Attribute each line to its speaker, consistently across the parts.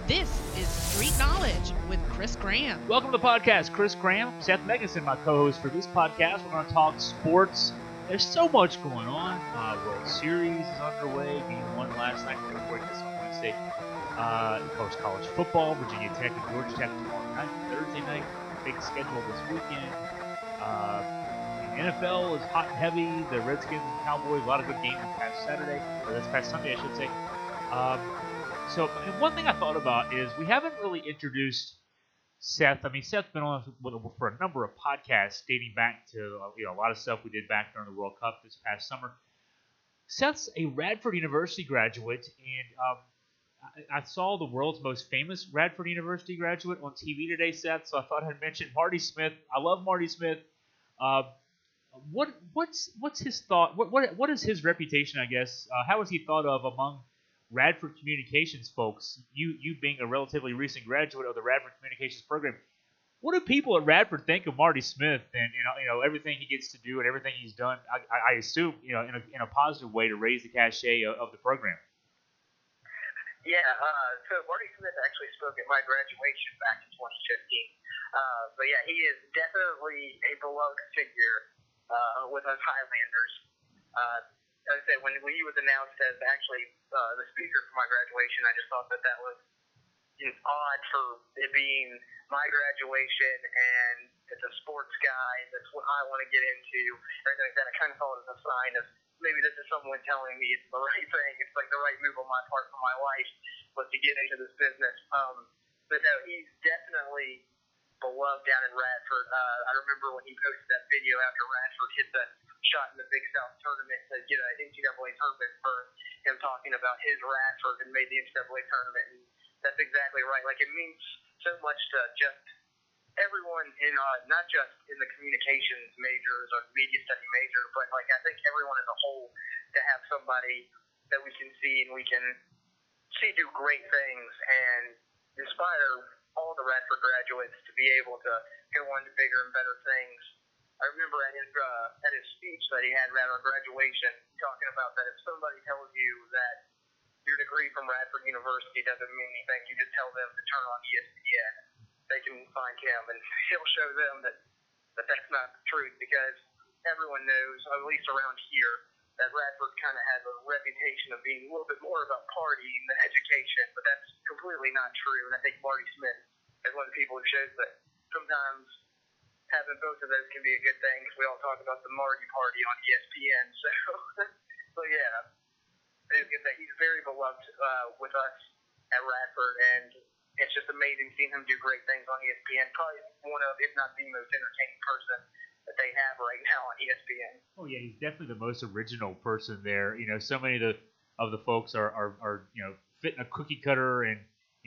Speaker 1: This is Street Knowledge with Chris Graham.
Speaker 2: Welcome to the podcast. Chris Graham, Seth Meganson, my co-host for this podcast. We're going to talk sports. There's so much going on. World Series is underway. Game 1 last night. We're recording this on Wednesday. Of course, college football. Virginia Tech and Georgia Tech tomorrow night, Thursday night. Big schedule this weekend. The NFL is hot and heavy. The Redskins and Cowboys, a lot of good games this past Saturday, or this past Sunday, I should say. So one thing I thought about is we haven't really introduced Seth. I mean, Seth's been on for a number of podcasts dating back to a lot of stuff we did back during the World Cup this past summer. Seth's a Radford University graduate, and I saw the world's most famous Radford University graduate on TV today, Seth. So I thought I'd mention Marty Smith. I love Marty Smith. What's his thought? What is his reputation? I guess how is he thought of among Radford Communications folks? You being a relatively recent graduate of the Radford Communications program, what do people at Radford think of Marty Smith and everything he gets to do and everything he's done? I assume in a positive way to raise the cachet of the program.
Speaker 3: Yeah, so Marty Smith actually spoke at my graduation back in 2015. But yeah, he is definitely a beloved figure with us Highlanders. As I said, when he was announced as actually the speaker for my graduation, I just thought that was odd for it being my graduation, and it's a sports guy. That's what I want to get into. Everything like that. I kind of thought it was a sign of maybe this is someone telling me it's the right thing. It's like the right move on my part for my life was to get into this business. But no, he's definitely beloved down in Radford. I remember when he posted that video after Radford hit the shot in the Big South tournament to get an NCAA tournament for him talking about his Radford and made the NCAA tournament. And that's exactly right. Like, it means so much to just everyone in, not just in the communications majors or media study major, but like I think everyone as a whole, to have somebody that we can see and we can see do great things and inspire all the Radford graduates to be able to go on to bigger and better things. I remember at his speech that he had at our graduation, talking about that if somebody tells you that your degree from Radford University doesn't mean anything, you just tell them to turn on ESPN. They can find him, and he'll show them that that's not the truth, because everyone knows, at least around here, that Radford kind of has a reputation of being a little bit more about partying than education, but that's completely not true. And I think Marty Smith is one of the people who shows that sometimes having both of those can be a good thing, because we all talk about the Marty Party on ESPN. So yeah, he's very beloved with us at Radford, and it's just amazing seeing him do great things on ESPN. Probably one of, if not the most entertaining person that they have right now on ESPN.
Speaker 2: Oh yeah, he's definitely the most original person there. So many of the folks are fit in a cookie cutter, and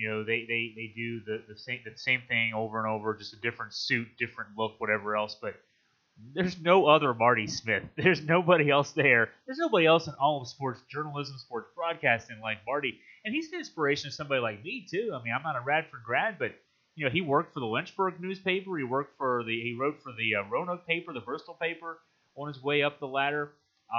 Speaker 2: they do the same thing over and over, just a different suit, different look, whatever else. But there's no other Marty Smith. There's nobody else there. There's nobody else in all of sports journalism, sports broadcasting like Marty. And he's an inspiration to somebody like me too. I mean, I'm not a Radford grad, but he worked for the Lynchburg newspaper. He wrote for the Roanoke paper, the Bristol paper, on his way up the ladder.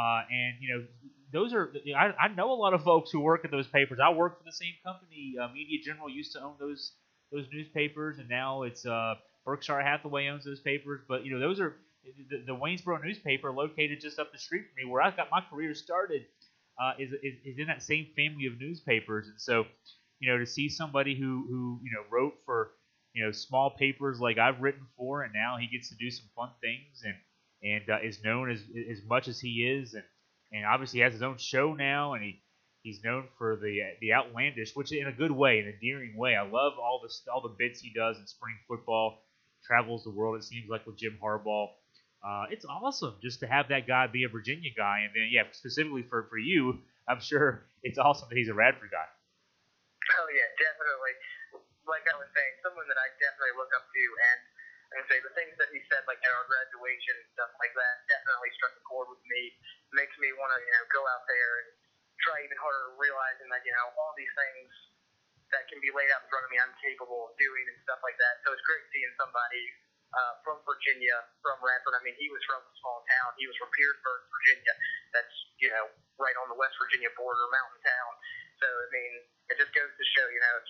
Speaker 2: And those are I know a lot of folks who work at those papers. I work for the same company. Media General used to own those newspapers, and now it's Berkshire Hathaway owns those papers. But those are the Waynesboro newspaper, located just up the street from me, where I got my career started, is in that same family of newspapers. And so, to see somebody who wrote for small papers like I've written for, and now he gets to do some fun things and is known as much as he is, and obviously has his own show now, and he's known for the outlandish, which in a good way, an endearing way. I love all the bits he does in spring football. Travels the world, it seems like, with Jim Harbaugh. It's awesome just to have that guy be a Virginia guy, and then specifically for you, I'm sure it's awesome that he's a Radford guy.
Speaker 3: Oh yeah, definitely. Like I was saying, someone that I definitely look up to, and say the things that he said, like at our graduation and stuff like that, definitely struck a chord with me. It makes me want to go out there and try even harder, realizing that all these things that can be laid out in front of me, I'm capable of doing and stuff like that. So it's great seeing somebody from Virginia, from Radford. I mean, he was from a small town. He was from Petersburg, Virginia. That's, right on the West Virginia border, mountain town. So, I mean, it just goes to show, if you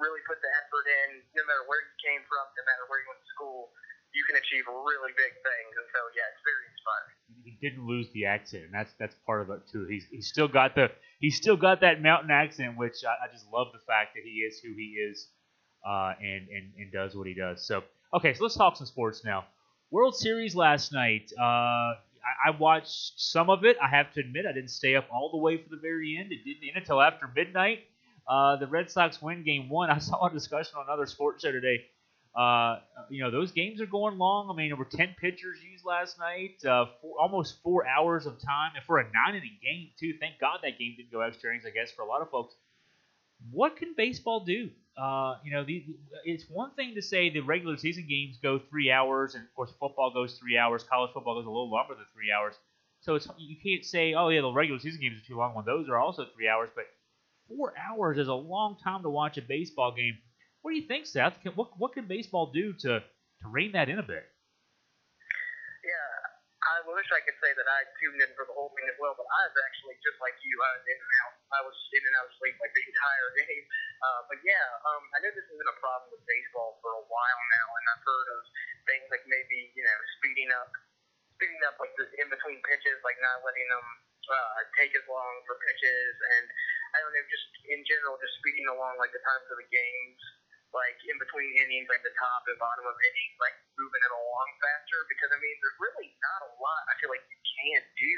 Speaker 3: really put the effort in, no matter where you came from, no matter where you went to school, you can achieve really big things. And so, yeah, it's very inspiring.
Speaker 2: He didn't lose the accent, and that's part of it too. He's still got that mountain accent, which I just love the fact that he is who he is, and does what he does. So okay, so let's talk some sports now. World Series last night. I watched some of it. I have to admit, I didn't stay up all the way for the very end. It didn't end until after midnight. The Red Sox win Game 1. I saw a discussion on another sports show today. Those games are going long. I mean, there were 10 pitchers used last night, almost 4 hours of time, and for a 9-inning game, too. Thank God that game didn't go extra innings, I guess, for a lot of folks. What can baseball do? It's one thing to say the regular season games go 3 hours, and of course football goes 3 hours. College football goes a little longer than 3 hours. So you can't say, oh yeah, the regular season games are too long when those are also 3 hours. But 4 hours is a long time to watch a baseball game. What do you think, Seth? What can baseball do to rein that in a bit?
Speaker 3: Yeah, I wish I could say that I tuned in for the whole thing as well, but I was actually just like you. I was in and out. I was in and out of sleep like the entire game. But yeah, I know this has been a problem with baseball for a while now, and I've heard of things like maybe speeding up like the in between pitches, like not letting them take as long for pitches, and I don't know, just in general, just speeding along like the times of the games, like in between innings, like the top and bottom of innings, like moving it along faster. Because I mean, there's really not a lot I feel like you can do.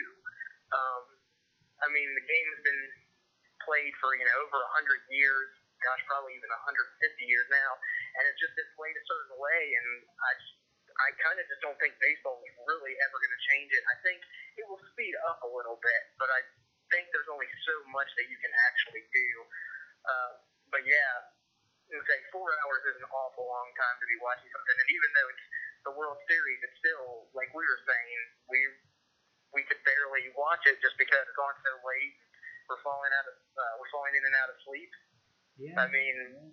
Speaker 3: I mean, the game's been played for over 100 years. Gosh, probably even 150 years now, and it's just been played a certain way, and I kind of just don't think baseball is really ever going to change it. I think it will speed up a little bit, but I think there's only so much that you can actually do. But yeah, I would say 4 hours is an awful long time to be watching something, and even though it's the World Series, it's still, like we were saying, we could barely watch it just because it's on so late. We're falling in and out of sleep.
Speaker 2: Yeah.
Speaker 3: I mean,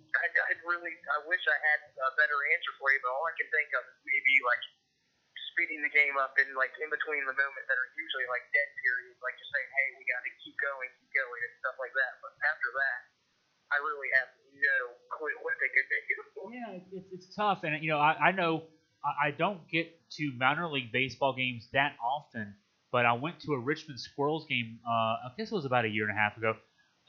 Speaker 3: I wish I had a better answer for you, but all I can think of is maybe like speeding the game up in between the moments that are usually like dead periods, like just saying, hey, we got to keep going, and stuff like that. But after that, I really have no clue what they could do.
Speaker 2: Yeah, it's tough, and I know I don't get to minor league baseball games that often, but I went to a Richmond Squirrels game. I guess it was about a year and a half ago.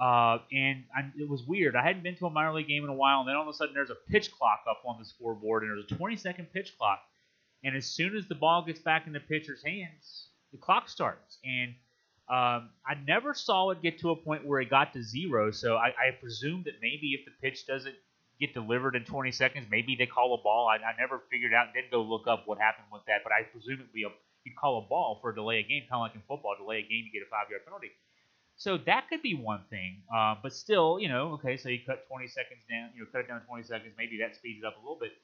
Speaker 2: It was weird. I hadn't been to a minor league game in a while, and then all of a sudden there's a pitch clock up on the scoreboard, and there's a 20-second pitch clock. And as soon as the ball gets back in the pitcher's hands, the clock starts. And I never saw it get to a point where it got to 0, so I presume that maybe if the pitch doesn't get delivered in 20 seconds, maybe they call a ball. I never figured out, didn't go look up what happened with that, but I presume you'd call a ball for a delay of game, kind of like in football, delay a game, you get a 5-yard penalty. So that could be one thing, but still, okay, so you cut 20 seconds down, cut it down 20 seconds, maybe that speeds it up a little bit.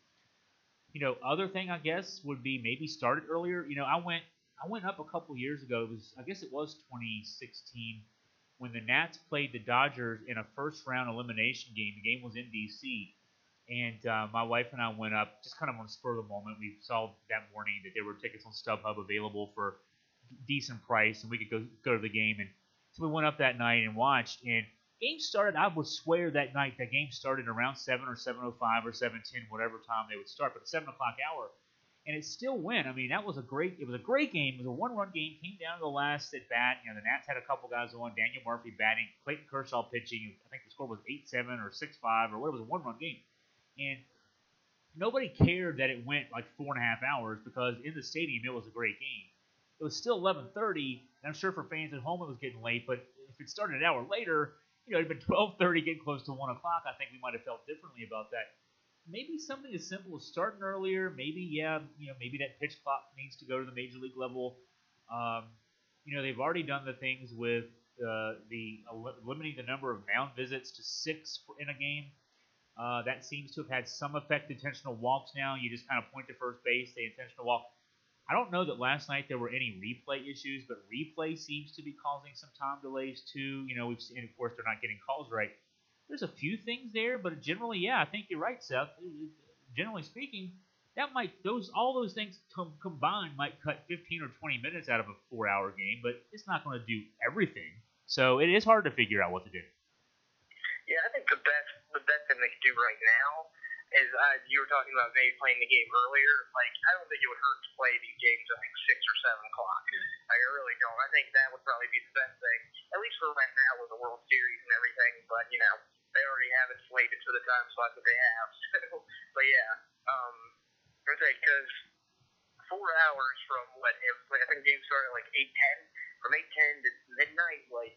Speaker 2: Other thing I guess would be maybe start it earlier. I went up a couple years ago. I guess it was 2016 when the Nats played the Dodgers in a first-round elimination game. The game was in D.C., and my wife and I went up just kind of on the spur of the moment. We saw that morning that there were tickets on StubHub available for decent price, and we could go to the game. And so we went up that night and watched, and game started, I would swear that night that game started around 7 or 7:05 or 7:10, whatever time they would start, but the 7 o'clock hour, and it still went. I mean, it was a great game. It was a one-run game, came down to the last at bat. The Nats had a couple guys on, Daniel Murphy batting, Clayton Kershaw pitching. I think the score was 8-7 or 6-5 or whatever. It was a one-run game. And nobody cared that it went like 4.5 hours because in the stadium it was a great game. It was still 11:30, and I'm sure for fans at home it was getting late, but if it started an hour later, it had been 12:30, getting close to 1 o'clock, I think we might have felt differently about that. Maybe something as simple as starting earlier. Maybe, maybe that pitch clock needs to go to the major league level. They've already done the things with limiting the number of mound visits to 6 in a game. That seems to have had some effect. Intentional walks now. You just kind of point to first base, they intentional walk. I don't know that last night there were any replay issues, but replay seems to be causing some time delays too. We've seen, and of course, they're not getting calls right. There's a few things there, but generally, yeah, I think you're right, Seth. Generally speaking, all those things combined might cut 15 or 20 minutes out of a 4-hour game, but it's not going to do everything. So it is hard to figure out what to do.
Speaker 3: Yeah, I think the best the best thing they could do right now is you were talking about maybe playing the game earlier. Like, I don't think it would hurt to play these games at like 6 or 7 o'clock. Like, I really don't. I think that would probably be the best thing, at least for right now with the World Series and everything. But, you know, they already have it slated for the time slots that they have. So, but yeah, because 4 hours from I think games start at like 8:10. From 8:10 to midnight, like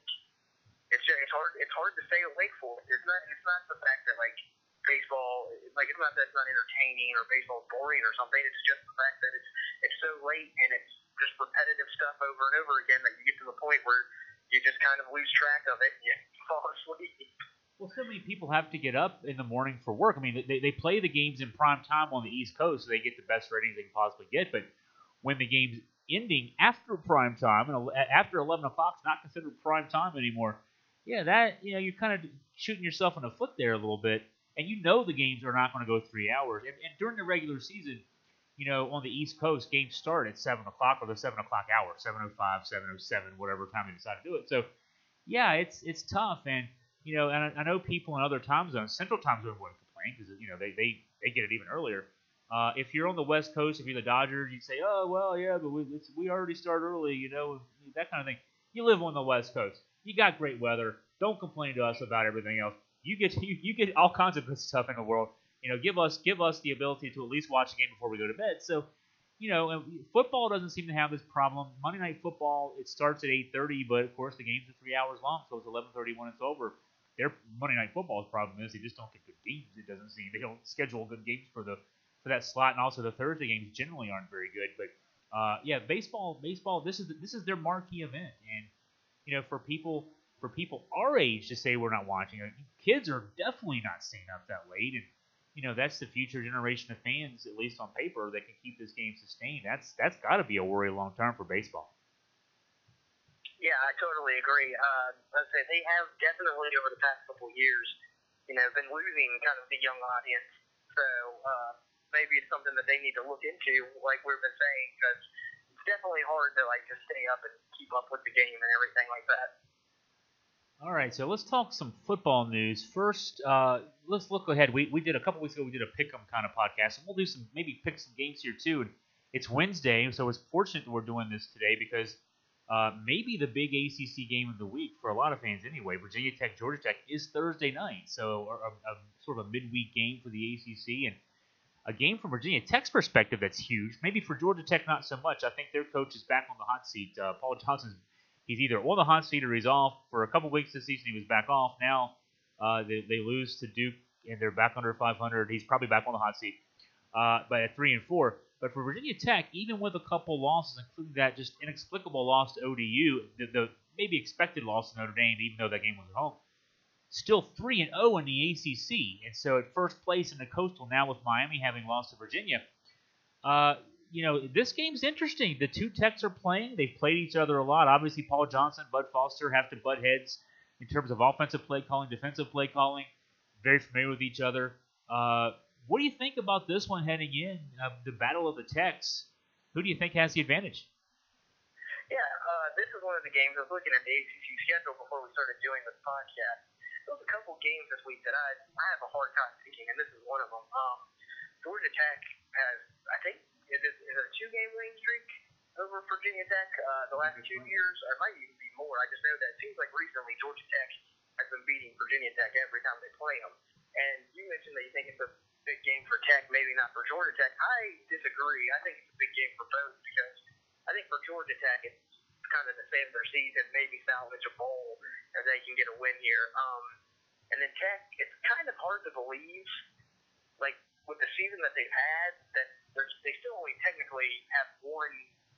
Speaker 3: it's hard to stay awake for it. It's not the fact that like baseball, like it's not that it's not entertaining or baseball's boring or something. It's just the fact that it's so late and it's just repetitive stuff over and over again that you get to the point where you just kind of lose track of it and you fall asleep.
Speaker 2: Well, so many people have to get up in the morning for work. I mean, they play the games in prime time on the East Coast, so they get the best ratings they can possibly get. But when the game's ending after prime time, and after 11 o'clock, it's not considered prime time anymore. Yeah, that, you know, you're kind of shooting yourself in the foot there a little bit. And you know the games are not going to go 3 hours. And during the regular season, you know, on the East Coast, games start at 7 o'clock or the 7 o'clock hour, 7:05, 7:07, whatever time they decide to do it. So, yeah, it's tough. And, you know, and I know people in other time zones, Central time zone wouldn't complain because, you know, they get it even earlier. If you're on the West Coast, if you're the Dodgers, you'd say, oh, well, yeah, but we already start early, you know, that kind of thing. You live on the West Coast. You got great weather. Don't complain to us about everything else. You get all kinds of good stuff in the world. You know, give us the ability to at least watch the game before we go to bed. So, you know, and football doesn't seem to have this problem. Monday Night Football, it starts at 8:30, but of course the games are 3 hours long, so it's 11:30 when it's over. Their Monday Night Football's problem is they just don't get good games. It doesn't seem they don't schedule good games for that slot, and also the Thursday games generally aren't very good. But yeah, baseball, this is their marquee event, and you know, for people our age to say we're not watching it, kids are definitely not staying up that late, and you know that's the future generation of fans, at least on paper, that can keep this game sustained. That's got to be a worry long term for baseball.
Speaker 3: Yeah, I totally agree. Let's say they have definitely over the past couple of years, you know, been losing kind of the young audience. So maybe it's something that they need to look into, like we've been saying, because it's definitely hard to like just stay up and keep up with the game and everything like that.
Speaker 2: All right, so let's talk some football news. First, let's look ahead. We did a couple weeks ago. We did a pick 'em kind of podcast, and we'll do maybe pick some games here too. And it's Wednesday, so it's fortunate that we're doing this today because maybe the big ACC game of the week for a lot of fans anyway. Virginia Tech, Georgia Tech is Thursday night, so a sort of a midweek game for the ACC and a game from Virginia Tech's perspective that's huge. Maybe for Georgia Tech not so much. I think their coach is back on the hot seat. Paul Johnson's. He's either on the hot seat or he's off. For a couple weeks this season, he was back off. Now they lose to Duke, and they're back under 500. He's probably back on the hot seat, but at 3-4. But for Virginia Tech, even with a couple losses, including that just inexplicable loss to ODU, the maybe expected loss to Notre Dame, even though that game was at home, still 3-0 in the ACC. And so at first place in the Coastal now with Miami having lost to Virginia. You know, this game's interesting. The two Techs are playing. They've played each other a lot. Obviously, Paul Johnson, Bud Foster have to butt heads in terms of offensive play calling, defensive play calling. Very familiar with each other. What do you think about this one heading in, the Battle of the Techs? Who do you think has the advantage?
Speaker 3: Yeah, this is one of the games. I was looking at the ACC schedule before we started doing this podcast. There was a couple games this week that I have a hard time picking, and this is one of them. Georgia Tech has, I think, is it a 2-game winning streak over Virginia Tech the last 2 years? Or it might even be more. I just know that it seems like recently Georgia Tech has been beating Virginia Tech every time they play them. And you mentioned that you think it's a big game for Tech, maybe not for Georgia Tech. I disagree. I think it's a big game for both because I think for Georgia Tech it's kind of to save their season, maybe salvage a bowl if they can get a win here. And then Tech, it's kind of hard to believe, like with the season that they've had, that they still only technically have one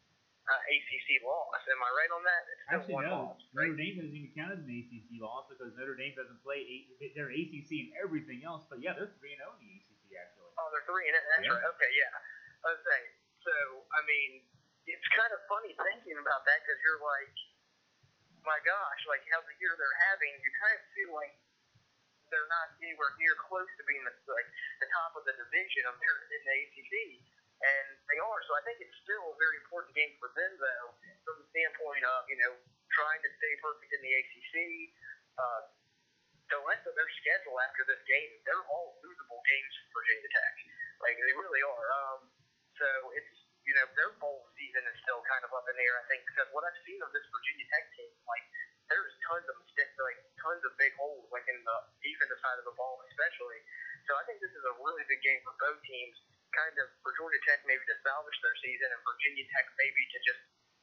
Speaker 3: ACC loss. Am I right on that? It's still
Speaker 2: Actually,
Speaker 3: one
Speaker 2: no.
Speaker 3: loss. Right?
Speaker 2: Notre Dame doesn't even count as an ACC loss because Notre Dame doesn't play their ACC and everything else. But yeah, they're 3-0 in the ACC actually.
Speaker 3: Oh, they're 3-0. That's
Speaker 2: yeah.
Speaker 3: Right. Okay, yeah. I was saying. So, I mean, it's kind of funny thinking about that because you're like, my gosh, like how the year they're having, you kind of feel like they're not anywhere near close to being the top of the division in the ACC, and they are. So I think it's still a very important game for them, though, from the standpoint of trying to stay perfect in the ACC, the rest of their schedule after this game, they're all losable games for Virginia Tech. Like, they really are. So it's, their bowl season is still kind of up in the air, I think, because what I've seen of this Virginia Tech team, like, there's tons of mistakes, like, tons of big holes, like, in the defensive side of the ball especially. So I think this is a really big game for both teams, kind of for Georgia Tech maybe to salvage their season, and Virginia Tech maybe to just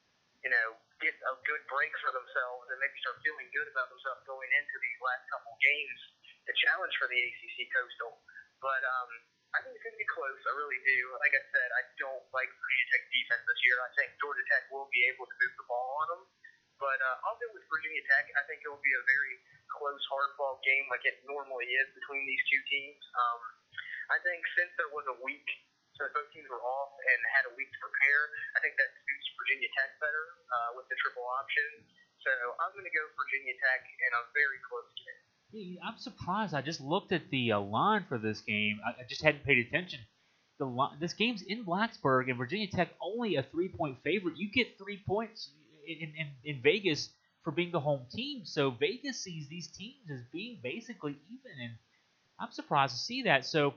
Speaker 3: get a good break for themselves and maybe start feeling good about themselves going into these last couple games, the challenge for the ACC Coastal. But I think it's going to be close. I really do. Like I said, I don't like Virginia Tech defense this year. I think Georgia Tech will be able to move the ball on them. But I'll go with Virginia Tech. I think it will be a very close, hard-fought game like it normally is between these two teams. I think since there was a week, since both teams were off and had a week to prepare, I think that suits Virginia Tech better with the triple option. So I'm going to go Virginia Tech in a very close game.
Speaker 2: Yeah, I'm surprised. I just looked at the line for this game. I just hadn't paid attention. This game's in Blacksburg, and Virginia Tech only a 3-point favorite. You get 3 points in Vegas for being the home team. So Vegas sees these teams as being basically even, and I'm surprised to see that. So,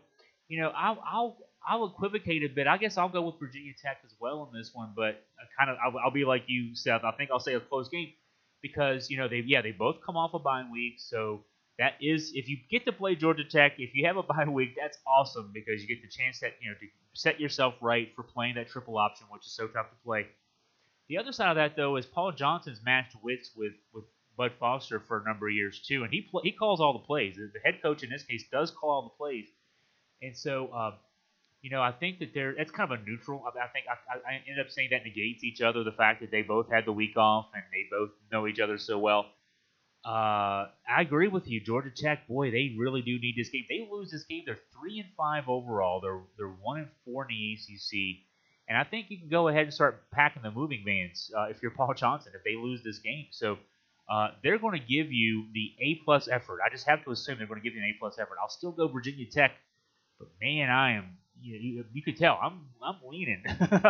Speaker 2: I'll equivocate a bit. I guess I'll go with Virginia Tech as well in this one, but I'll be like you, Seth. I think I'll say a close game because they both come off a bye week. So that is, if you get to play Georgia Tech, if you have a bye week, that's awesome because you get the chance to set yourself right for playing that triple option, which is so tough to play. The other side of that, though, is Paul Johnson's matched wits with Bud Foster for a number of years, too. And he calls all the plays. The head coach, in this case, does call all the plays. And so, I think that it's kind of a neutral. I think I ended up saying that negates each other, the fact that they both had the week off and they both know each other so well. I agree with you. Georgia Tech, boy, they really do need this game. They lose this game, they're 3-5 overall. They're 1-4 in the ACC. And I think you can go ahead and start packing the moving vans if you're Paul Johnson, if they lose this game. So they're going to give you the A-plus effort. I just have to assume they're going to give you an A-plus effort. I'll still go Virginia Tech, but man, I am. You could tell I'm leaning.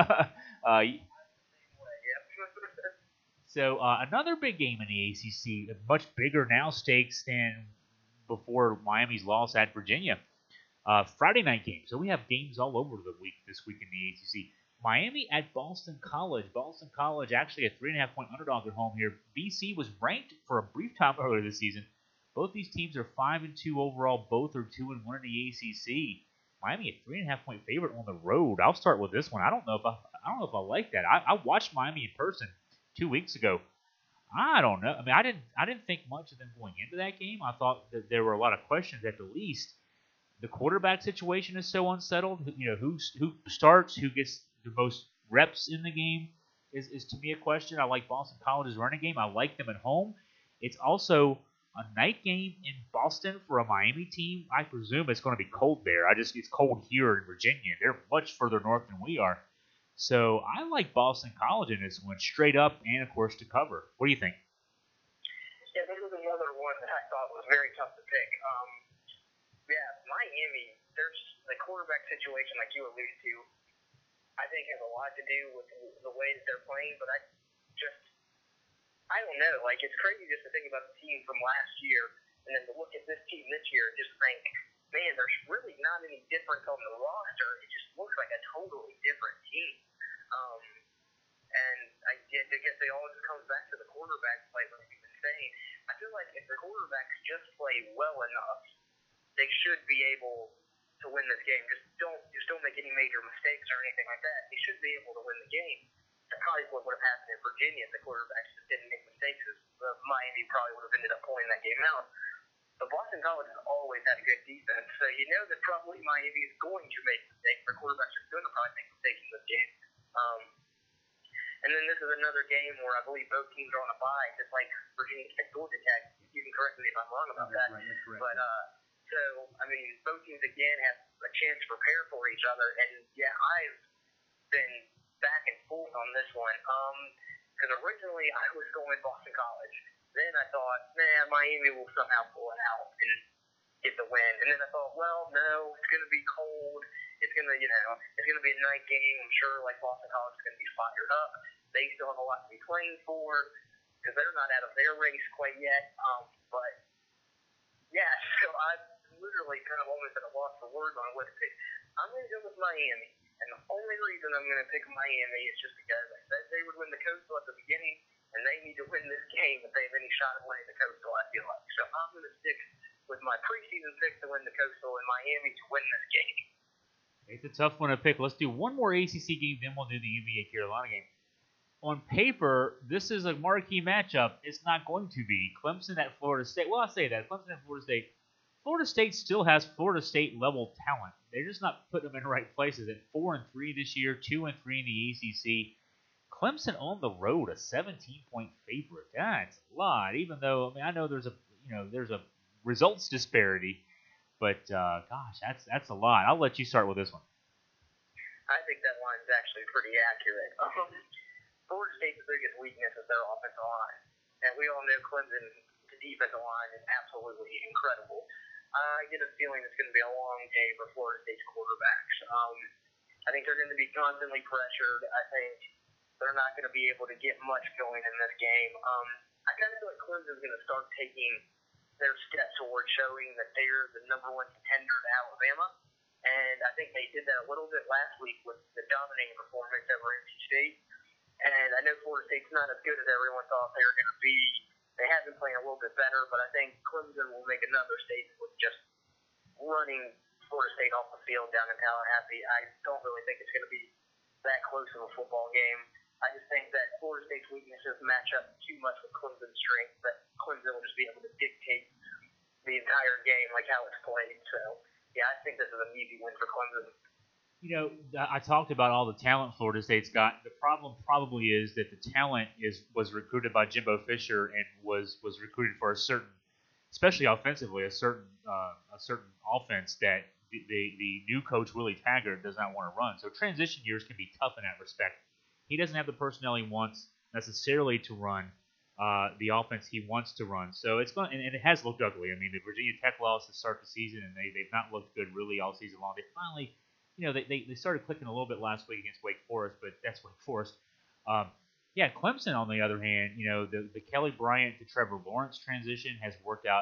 Speaker 2: So another big game in the ACC, much bigger now stakes than before Miami's loss at Virginia. Friday night game. So we have games all over this week in the ACC. Miami at Boston College. Boston College actually a 3.5-point underdog at home here. BC was ranked for a brief time earlier this season. Both these teams are 5-2 overall. Both are 2-1 in the ACC. Miami a 3.5-point favorite on the road. I'll start with this one. I don't know if I like that. I watched Miami in person 2 weeks ago. I don't know. I mean, I didn't think much of them going into that game. I thought that there were a lot of questions at the least. The quarterback situation is so unsettled. Who starts, who gets the most reps in the game is to me a question. I like Boston College's running game. I like them at home. It's also a night game in Boston for a Miami team. I presume it's going to be cold there. It's cold here in Virginia. They're much further north than we are. So I like Boston College in this one, straight up, and of course to cover. What do you think?
Speaker 3: Yeah, this is another one that I thought was very tough to pick. Miami, there's the quarterback situation, like you alluded to, I think has a lot to do with the way that they're playing, but I don't know. Like, it's crazy just to think about the team from last year and then to look at this team this year and just think, man, there's really not any difference on the roster. It just looks like a totally different team. And I guess it all just comes back to the quarterback play, like you've been saying. I feel like if the quarterbacks just play well enough, they should be able to win this game. Just don't make any major mistakes or anything like that. They should be able to win the game. That's probably what would have happened in Virginia if the quarterbacks just didn't make mistakes. Miami probably would have ended up pulling that game out. But Boston College has always had a good defense, so you know that probably Miami is going to make mistakes. Their quarterbacks are going to probably make mistakes in this game. And then this is another game where I believe both teams are on a bye, just like Virginia Tech, Georgia Tech. You can correct me if I'm wrong about that.
Speaker 4: Right, that's correct.
Speaker 3: But so I mean, both teams again have a chance to prepare for each other. And yeah, I've been back and forth on this one. Because originally I was going Boston College. Then I thought, Miami will somehow pull it out and get the win. And then I thought, well, no, it's going to be cold. It's going to, it's going to be a night game. I'm sure, like, Boston College is going to be fired up. They still have a lot to be playing for because they're not out of their race quite yet. But Yeah, so I'm literally kind of almost at a loss for words on what to pick. I'm going to go with Miami, and the only reason I'm going to pick Miami is just because I said they would win the Coastal at the beginning, and they need to win this game if they have any shot at winning the Coastal, I feel like. So I'm going to stick with my preseason pick to win the Coastal and Miami to win this game.
Speaker 2: It's a tough one to pick. Let's do one more ACC game, then we'll do the UVA Carolina game. On paper, this is a marquee matchup. It's not going to be. Clemson at Florida State. Well, I'll say that. Clemson at Florida State. Florida State still has Florida State level talent. They're just not putting them in the right places. At 4-3 this year, 2-3 in the ACC. Clemson on the road, a 17-point favorite. That's a lot. Even though I know there's a results disparity, but gosh, that's a lot. I'll let you start with this one.
Speaker 3: I think that line is actually pretty accurate. Florida State's biggest weakness is their offensive line, and we all know Clemson's defensive line is absolutely incredible. I get a feeling it's going to be a long day for Florida State's quarterbacks. I think they're going to be constantly pressured. I think they're not going to be able to get much going in this game. I kind of feel like Clemson's going to start taking their steps towards showing that they're the number one contender to Alabama. And I think they did that a little bit last week with the dominating performance over NC State. And I know Florida State's not as good as everyone thought they were going to be. They have been playing a little bit better, but I think Clemson will make another statement with just running Florida State off the field down in Tallahassee. I don't really think it's going to be that close of a football game. I just think that Florida State's weaknesses match up too much with Clemson's strength, that Clemson will just be able to dictate the entire game like how it's played. So, yeah, I think this is an easy win for Clemson.
Speaker 2: You know, I talked about all the talent Florida State's got. The problem probably is that the talent was recruited by Jimbo Fisher and was recruited for a certain, especially offensively, a certain offense that the new coach Willie Taggart does not want to run. So transition years can be tough in that respect. He doesn't have the personnel he wants necessarily to run the offense he wants to run. So it's going, and it has looked ugly. I mean, the Virginia Tech loss to start the season, and they've not looked good really all season long. They finally, they started clicking a little bit last week against Wake Forest, but that's Wake Forest. Yeah, Clemson, on the other hand, the Kelly Bryant to Trevor Lawrence transition has worked out.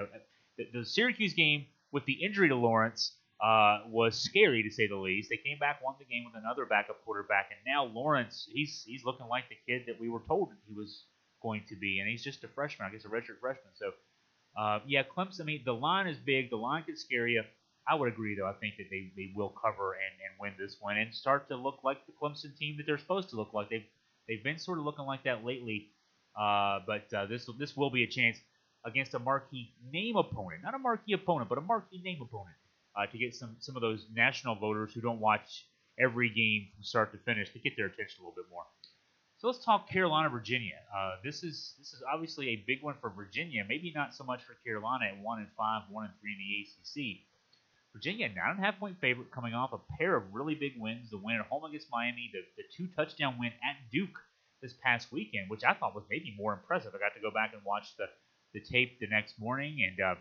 Speaker 2: The Syracuse game with the injury to Lawrence was scary, to say the least. They came back, won the game with another backup quarterback, and now Lawrence, he's looking like the kid that we were told he was going to be, and he's just a freshman, I guess a redshirt freshman. So, yeah, Clemson, I mean, the line is big. The line could scare you. I would agree, though. I think that they will cover and win this one and start to look like the Clemson team that they're supposed to look like. They've been sort of looking like that lately, but this will be a chance against a marquee name opponent. Not a marquee opponent, but a marquee name opponent. To get some of those national voters who don't watch every game from start to finish to get their attention a little bit more. So let's talk Carolina, Virginia. This is obviously a big one for Virginia. Maybe not so much for Carolina at 1-5, 1-3 in the ACC. Virginia, 9.5-point favorite, coming off a pair of really big wins. The win at home against Miami, the 2-touchdown win at Duke this past weekend, which I thought was maybe more impressive. I got to go back and watch the tape the next morning, and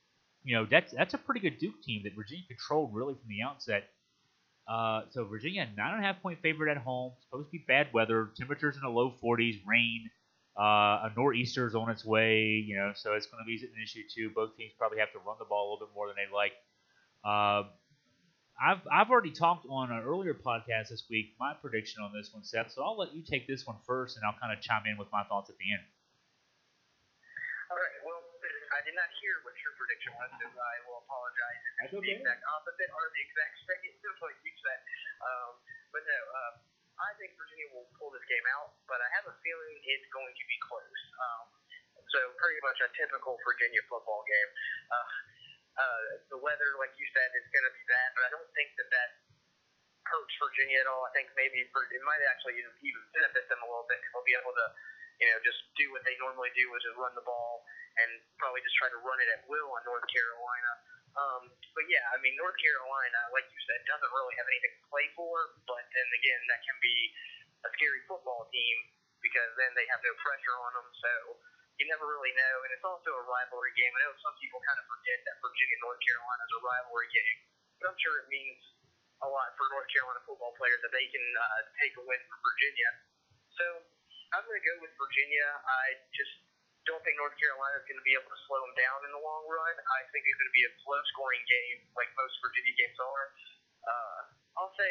Speaker 2: that's a pretty good Duke team that Virginia controlled really from the outset. So Virginia, 9.5-point favorite at home. Supposed to be bad weather, temperatures in the low 40s, rain. A nor'easter's on its way, so it's going to be an issue too. Both teams probably have to run the ball a little bit more than they like. I've already talked on an earlier podcast this week my prediction on this one, Seth. So I'll let you take this one first, and I'll kind of chime in with my thoughts at the end.
Speaker 3: All right. Well, I did not hear what your prediction was, so I will apologize if it's the exact opposite or the exact second, just like you said. But no, I think Virginia will pull this game out, but I have a feeling it's going to be close. So pretty much a typical Virginia football game. The weather, like you said, is going to be bad, but I don't think that hurts Virginia at all. I think maybe it might actually even benefit them a little bit because they'll be able to, just do what they normally do, which is run the ball and probably just try to run it at will on North Carolina. But yeah, I mean, North Carolina, like you said, doesn't really have anything to play for, but then again, that can be a scary football team because then they have no pressure on them, so you never really know, and it's also a rivalry game. I know some people kind of forget that Virginia and North Carolina is a rivalry game, but I'm sure it means a lot for North Carolina football players that they can take a win from Virginia. So I'm going to go with Virginia. I just don't think North Carolina is going to be able to slow them down in the long run. I think it's going to be a low-scoring game, like most Virginia games are. I'll say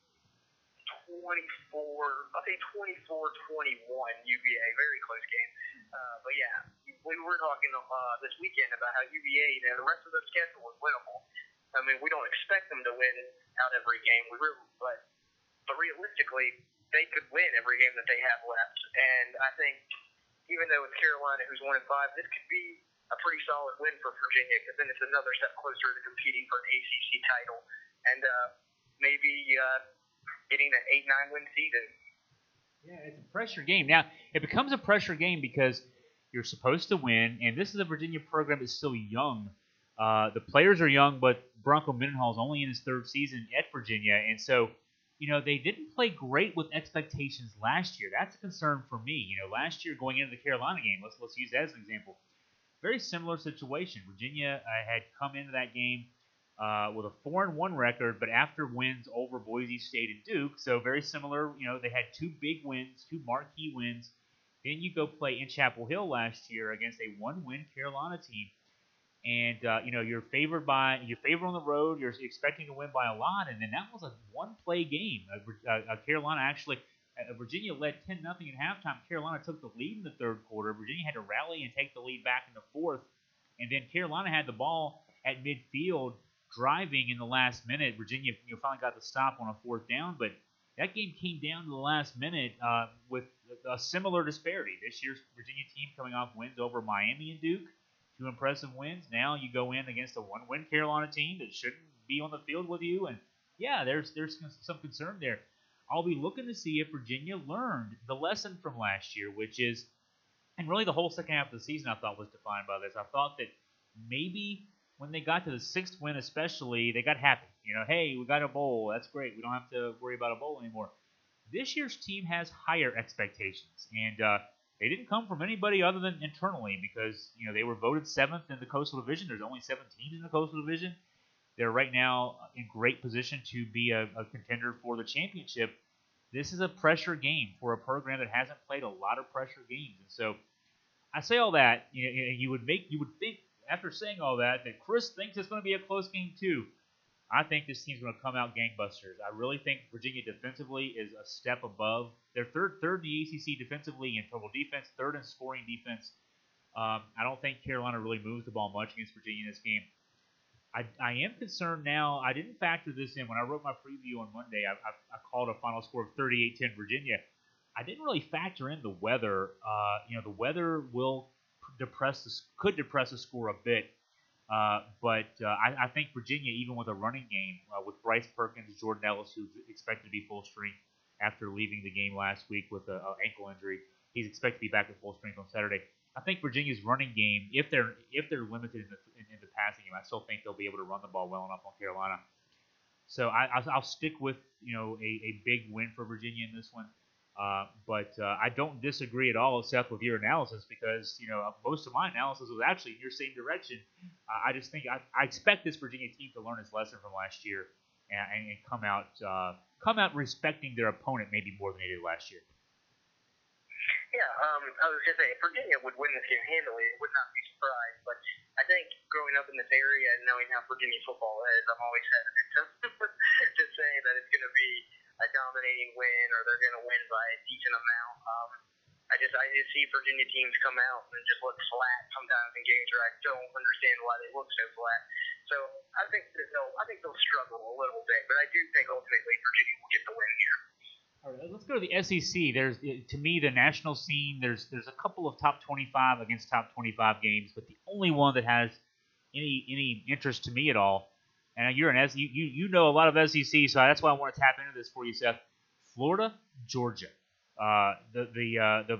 Speaker 3: 24-21 UVA, very close game. But yeah, we were talking this weekend about how UVA, the rest of their schedule is winnable. I mean, we don't expect them to win out every game, but realistically, they could win every game that they have left. And I think, even though it's Carolina who's 1-5, this could be a pretty solid win for Virginia, because then it's another step closer to competing for an ACC title and maybe getting an 8-9 win season.
Speaker 2: Yeah, it's a pressure game. Now, it becomes a pressure game because you're supposed to win, and this is a Virginia program that's still young. The players are young, but Bronco Mendenhall is only in his third season at Virginia, and so they didn't play great with expectations last year. That's a concern for me. Last year going into the Carolina game, let's use that as an example. Very similar situation. Virginia had come into that game with a 4-1 record, but after wins over Boise State and Duke, so very similar. They had two big wins, two marquee wins. Then you go play in Chapel Hill last year against a 1-win Carolina team. And you're favored on the road. You're expecting to win by a lot, and then that was a one-play game. Virginia led 10-0 at halftime. Carolina took the lead in the third quarter. Virginia had to rally and take the lead back in the fourth, and then Carolina had the ball at midfield, driving in the last minute. Virginia finally got the stop on a fourth down, but that game came down to the last minute with a similar disparity. This year's Virginia team coming off wins over Miami and Duke. Two impressive wins. Now you go in against a 1-win Carolina team that shouldn't be on the field with you, and yeah, there's some concern there. I'll be looking to see if Virginia learned the lesson from last year, which is, and really the whole second half of the season I thought was defined by this. I thought that maybe when they got to the sixth win especially, they got happy. Hey, we got a bowl. That's great. We don't have to worry about a bowl anymore. This year's team has higher expectations, and they didn't come from anybody other than internally, because they were voted 7th in the Coastal Division. There's only 7 teams in the Coastal Division. They're right now in great position to be a contender for the championship. This is a pressure game for a program that hasn't played a lot of pressure games, and so I say all that. You would think after saying all that Chris thinks it's going to be a close game too. I think this team's going to come out gangbusters. I really think Virginia defensively is a step above. They're third in the ACC defensively in total defense, third in scoring defense. I don't think Carolina really moves the ball much against Virginia in this game. I am concerned now. I didn't factor this in when I wrote my preview on Monday. I called a final score of 38-10 Virginia. I didn't really factor in the weather. The weather could depress the score a bit. But I think Virginia, even with a running game, with Bryce Perkins, Jordan Ellis, who's expected to be full strength after leaving the game last week with an ankle injury, he's expected to be back at full strength on Saturday. I think Virginia's running game, if they're limited in the passing game, I still think they'll be able to run the ball well enough on Carolina. So I'll stick with a big win for Virginia in this one. But I don't disagree at all, Seth, with your analysis, because most of my analysis was actually in your same direction. I just think I expect this Virginia team to learn its lesson from last year and come out respecting their opponent maybe more than they did last year.
Speaker 3: Yeah, I was going to say, if Virginia would win this game handily, it would not be surprised. But I think growing up in this area and knowing how Virginia football is, I'm always hesitant to say that it's going to be a dominating win or they're going to win by a decent amount. I just see Virginia teams come out and just look flat sometimes in games where I don't understand why they look so flat. So I think they'll struggle a little bit, but I do think ultimately Virginia will get the win here.
Speaker 2: All right, let's go to the SEC. To me, the national scene, there's a couple of top 25 against top 25 games, but the only one that has any interest to me at all, and you're an you know a lot of SEC, so that's why I want to tap into this for you, Seth. Florida, Georgia, the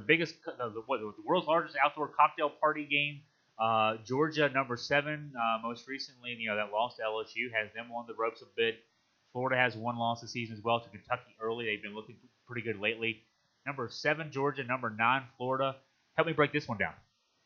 Speaker 2: world's largest outdoor cocktail party game. Georgia, number 7, most recently, that lost to LSU, has them on the ropes a bit. Florida has one loss this season as well to Kentucky early. They've been looking pretty good lately. Number 7, Georgia. Number 9, Florida. Help me break this one down.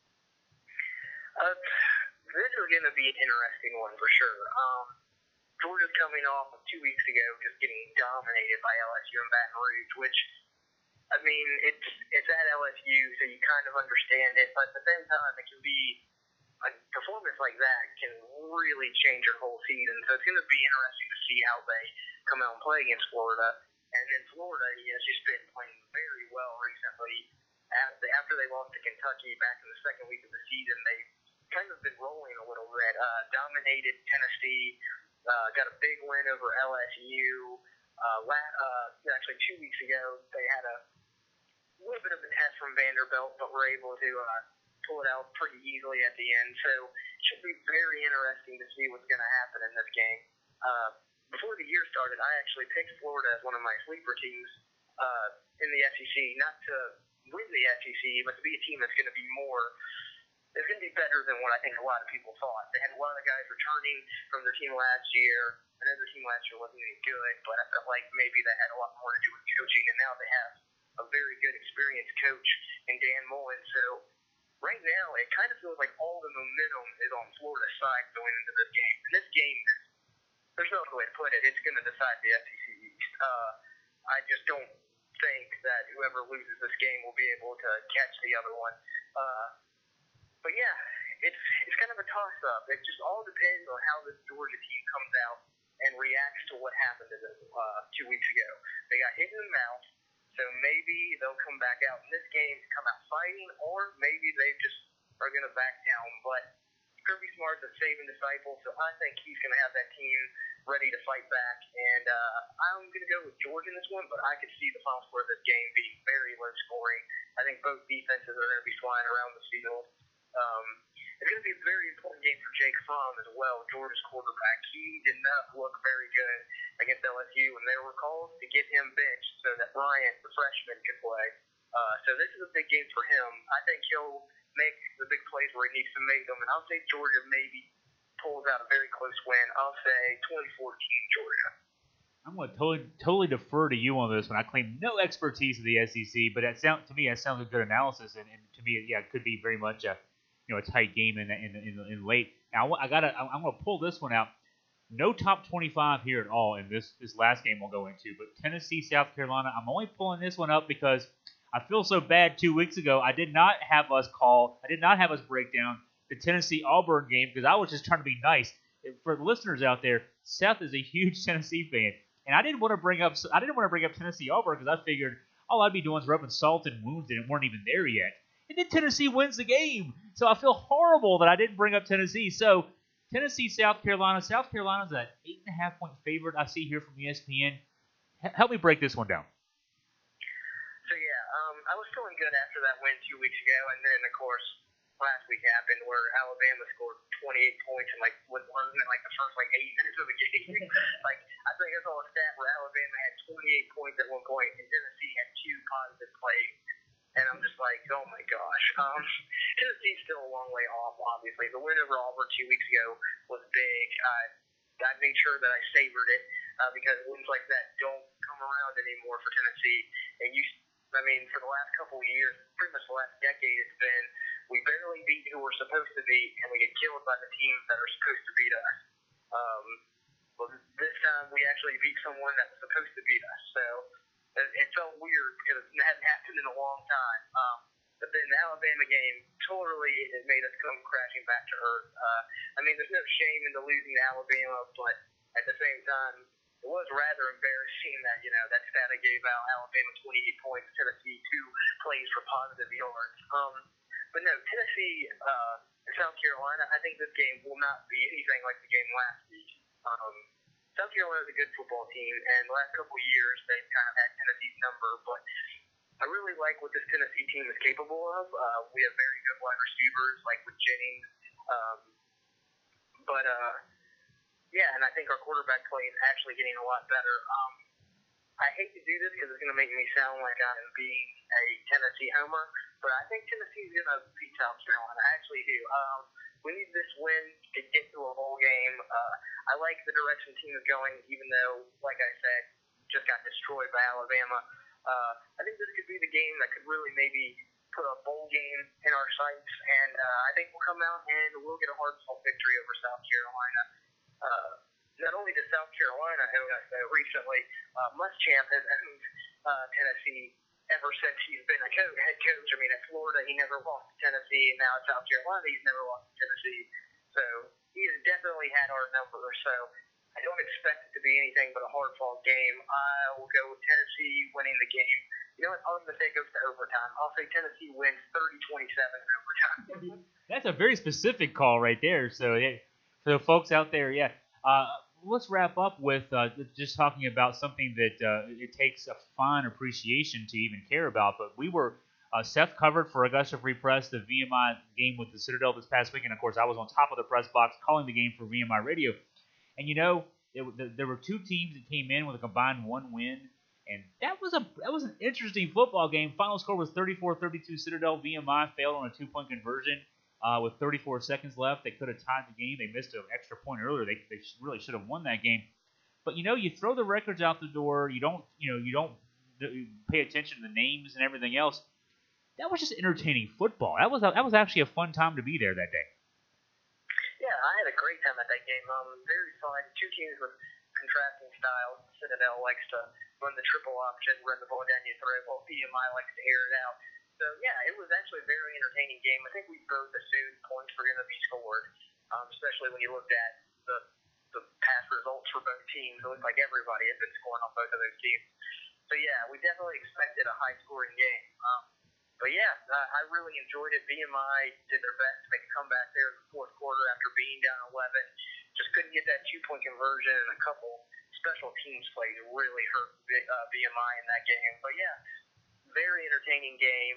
Speaker 3: This is going to be an interesting one for sure. Georgia's coming off 2 weeks ago just getting dominated by LSU and Baton Rouge, which I mean, it's at LSU, so you kind of understand it, but at the same time, it can be a performance like that can really change your whole season. So it's going to be interesting to see how they come out and play against Florida. And then Florida has just been playing very well recently. After they lost to Kentucky back in the second week of the season, they've kind of been rolling a little bit. Dominated Tennessee, got a big win over LSU. Actually, 2 weeks ago, they had a little bit of a test from Vanderbilt, but were able to pull it out pretty easily at the end. So it should be very interesting to see what's going to happen in this game. Before the year started, I actually picked Florida as one of my sleeper teams in the SEC, not to win the SEC, but to be a team that's going to be it's going to be better than what I think a lot of people thought. They had a lot of guys returning from their team last year. I know their team last year wasn't any good, but I felt like maybe that had a lot more to do with coaching, and now they have a very good, experienced coach in Dan Mullen. So right now, it kind of feels like all the momentum is on Florida's side going into this game. And this game, there's no other way to put it, it's going to decide the SEC East. I just don't think that whoever loses this game will be able to catch the other one. But yeah, it's kind of a toss-up. It just all depends on how this Georgia team comes out and reacts to what happened to them 2 weeks ago. They got hit in the mouth. So maybe they'll come back out in this game to come out fighting, or maybe they just are going to back down. But Kirby Smart's a saving disciple, so I think he's going to have that team ready to fight back. And I'm going to go with Georgia in this one, but I could see the final score of this game being very low scoring. I think both defenses are going to be flying around the field. It's going to be a very important game for Jake Fromm as well, Georgia's quarterback. He did not look very good against LSU, and they were called to get him benched so that Bryant, the freshman, could play. So this is a big game for him. I think he'll make the big plays where he needs to make them, and I'll say Georgia maybe pulls out a very close win. I'll say 2014 Georgia.
Speaker 2: I'm going to totally defer to you on this one. I claim no expertise in the SEC, but to me that sounds like a good analysis, and to me, yeah, it could be very much a tight game in late. Now I'm going to pull this one out. No top 25 here at all in this last game we'll go into, but Tennessee, South Carolina. I'm only pulling this one up because I feel so bad 2 weeks ago. I did not have us break down the Tennessee Auburn game because I was just trying to be nice. For the listeners out there, Seth is a huge Tennessee fan, and I didn't want to bring up Tennessee Auburn because I figured all I'd be doing is rubbing salt in wounds and it weren't even there yet. And then Tennessee wins the game. So I feel horrible that I didn't bring up Tennessee. So Tennessee, South Carolina. South Carolina's an 8.5-point favorite I see here from ESPN. Help me break this one down.
Speaker 3: So yeah, I was feeling good after that win 2 weeks ago, and then of course last week happened where Alabama scored 28 points in the first 8 minutes of the game. I think I saw a stat where Alabama had 28 points at one point, and Tennessee had 2 positive plays. And I'm just like, oh my gosh. Tennessee's still a long way off, obviously. The win over Auburn 2 weeks ago was big. I made sure that I savored it because wins like that don't come around anymore for Tennessee. And for the last couple of years, pretty much the last decade, it's been we barely beat who we're supposed to beat, and we get killed by the teams that are supposed to beat us. Well, this time we actually beat someone that was supposed to beat us. So it felt weird because it hadn't happened in a long time. But then the Alabama game totally it made us come crashing back to earth. There's no shame in the losing to Alabama, but at the same time, it was rather embarrassing that, that stat I gave out, Alabama 28 points, Tennessee 2 plays for positive yards. But no, Tennessee and South Carolina, I think this game will not be anything like the game last week. South Carolina is a good football team, and the last couple of years they've kind of had Tennessee's number, but I really like what this Tennessee team is capable of. We have very good wide receivers, like with Jennings. And I think our quarterback play is actually getting a lot better. I hate to do this because it's going to make me sound like I'm being a Tennessee homer, but I think Tennessee's going to beat South Carolina. I actually do. We need this win to get to a bowl game. I like the direction the team is going, even though, like I said, just got destroyed by Alabama. I think this could be the game that could really maybe put a bowl game in our sights, and I think we'll come out and we'll get a hard-fought victory over South Carolina. Not only does South Carolina own us recently, Muschamp has owned Tennessee, ever since he's been a head coach. I mean, at Florida, he never lost to Tennessee, and now at South Carolina, he's never lost to Tennessee. So he has definitely had our number. So I don't expect it to be anything but a hard-fought game. I will go with Tennessee winning the game. You know what? I'm going to say it goes to overtime. I'll say Tennessee wins 30-27 in overtime.
Speaker 2: That's a very specific call right there. So, for the folks out there, let's wrap up with just talking about something that it takes a fine appreciation to even care about. But we were Seth covered for Augusta Free Press the VMI game with the Citadel this past weekend. Of course, I was on top of the press box calling the game for VMI Radio. And there were two teams that came in with a combined 1 win, and that was an interesting football game. Final score was 34-32 Citadel. VMI failed on a 2-point conversion with 34 seconds left. They could have tied the game. They missed an extra point earlier. They really should have won that game. But you throw the records out the door. You don't pay attention to the names and everything else. That was just entertaining football. That was actually a fun time to be there that day.
Speaker 3: Yeah, I had a great time at that game. Very fun. Two teams with contrasting styles. Citadel likes to run the triple option, run the ball down your throat, while VMI likes to air it out. So, yeah, it was actually a very entertaining game. I think we both assumed points were going to be scored, especially when you looked at the past results for both teams. It looked like everybody had been scoring on both of those teams. So, yeah, we definitely expected a high-scoring game. But, yeah, I really enjoyed it. VMI did their best to make a comeback there in the fourth quarter after being down 11. Just couldn't get that 2-point conversion, and a couple special teams plays really hurt VMI in that game. But, yeah, very entertaining game.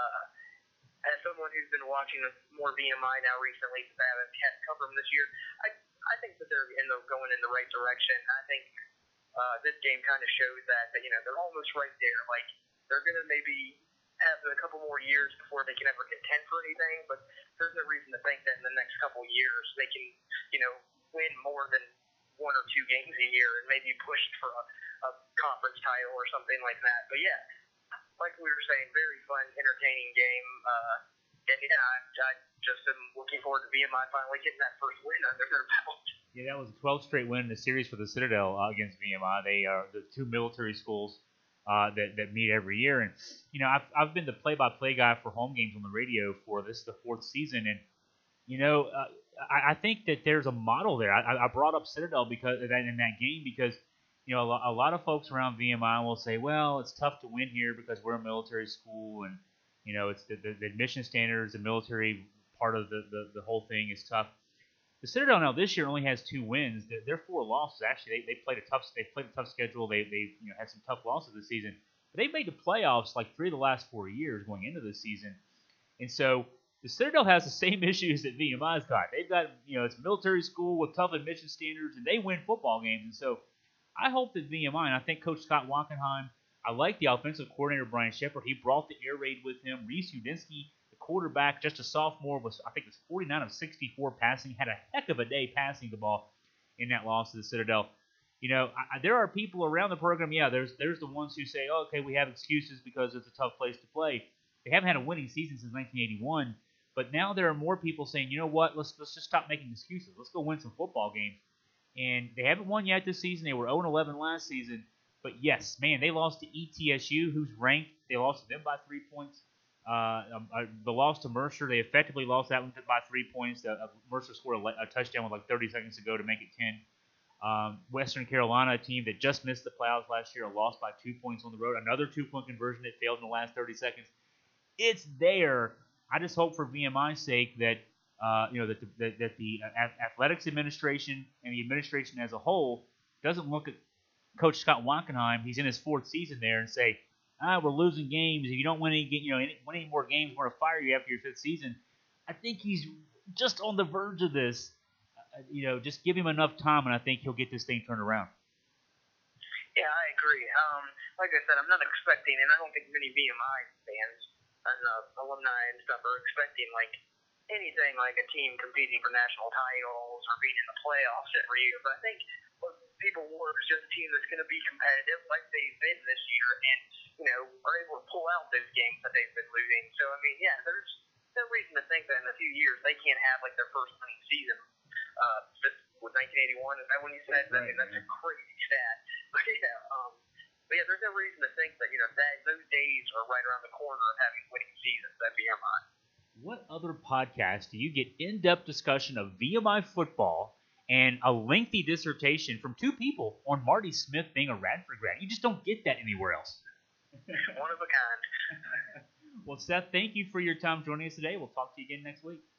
Speaker 3: As someone who's been watching more VMI now recently, since I haven't had to cover them this year, I think that they're going in the right direction. I think this game kind of shows that they're almost right there. Like, they're going to maybe have a couple more years before they can ever contend for anything, but there's no reason to think that in the next couple years they can, win more than 1 or 2 games a year and maybe push for a conference title or something like that. But yeah, like we were saying, very fun, entertaining game. And yeah, I just am looking forward to VMI finally getting that first win under their belt.
Speaker 2: Yeah, that was a 12th straight win in the series for the Citadel against VMI. They are the two military schools that meet every year. And, I've been the play-by-play guy for home games on the radio for this the 4th season. And, I think that there's a model there. I brought up Citadel because in that game because, a lot of folks around VMI will say, well, it's tough to win here because we're a military school and, it's the admission standards, the military part of the whole thing is tough. The Citadel now this year only has 2 wins. Their 4 losses actually they played a tough schedule. They had some tough losses this season, but they made the playoffs like 3 of the last 4 years going into this season, and so the Citadel has the same issues that VMI's got. They've got it's a military school with tough admission standards, and they win football games, and so I hope that VMI and I think Coach Scott Wankenheim. I like the offensive coordinator Brian Shepard. He brought the air raid with him. Reese Udinsky, the quarterback, just a sophomore, was 49 of 64 passing. Had a heck of a day passing the ball in that loss to the Citadel. There are people around the program. Yeah, there's the ones who say, oh, okay, we have excuses because it's a tough place to play. They haven't had a winning season since 1981, but now there are more people saying, you know what, let's just stop making excuses. Let's go win some football games. And they haven't won yet this season. They were 0-11 last season. But yes, man, they lost to ETSU, who's ranked. They lost to them by 3 points. The loss to Mercer, they effectively lost that one by 3 points. Mercer scored a touchdown with like 30 seconds to go to make it 10. Western Carolina, a team that just missed the playoffs last year, lost by 2 points on the road. Another 2-point conversion that failed in the last 30 seconds. It's there. I just hope for VMI's sake that the athletics administration and the administration as a whole doesn't look at Coach Scott Wankenheim. He's in his 4th season there and say, we're losing games. If you don't win any more games, we're going to fire you after your 5th season. I think he's just on the verge of this. Just give him enough time, and I think he'll get this thing turned around.
Speaker 3: Yeah, I agree. Like I said, I'm not expecting, and I don't think many VMI fans and alumni and stuff are expecting anything like a team competing for national titles or being in the playoffs every year. But I think what people want is just a team that's going to be competitive like they've been this year and, are able to pull out those games that they've been losing. So, I mean, yeah, there's no reason to think that in a few years they can't have their first winning season. With 1981, is that when you said?
Speaker 2: Right,
Speaker 3: I mean, that's a crazy stat. But But yeah, there's no reason to think that that those days are right around the corner of having winning seasons at VMI.
Speaker 2: What other podcast do you get in-depth discussion of VMI football and a lengthy dissertation from two people on Marty Smith being a Radford grad? You just don't get that anywhere else.
Speaker 3: One of a kind.
Speaker 2: Well, Seth, thank you for your time joining us today. We'll talk to you again next week.